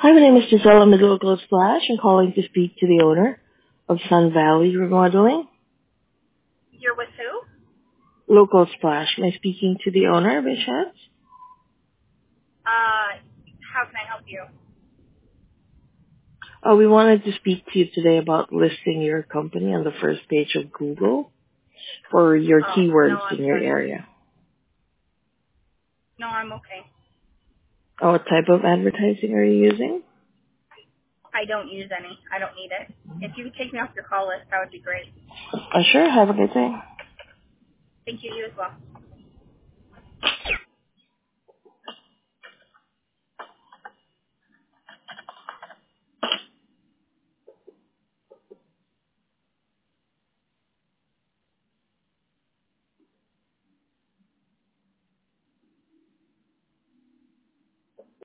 Hi, my name is Giselle. I'm with Local Splash. I'm calling to speak to the owner of Sun Valley Remodeling. You're with who? Local Splash. Am I speaking to the owner by chance? How can I help you? Oh, we wanted to speak to you today about listing your company on the first page of Google for your Oh, no, keywords I'm in your good. area. No, I'm okay. Oh, what type of advertising are you using? I don't use any. I don't need it. If you could take me off your call list, that would be great. Sure. Have a good day. Thank you. You as well.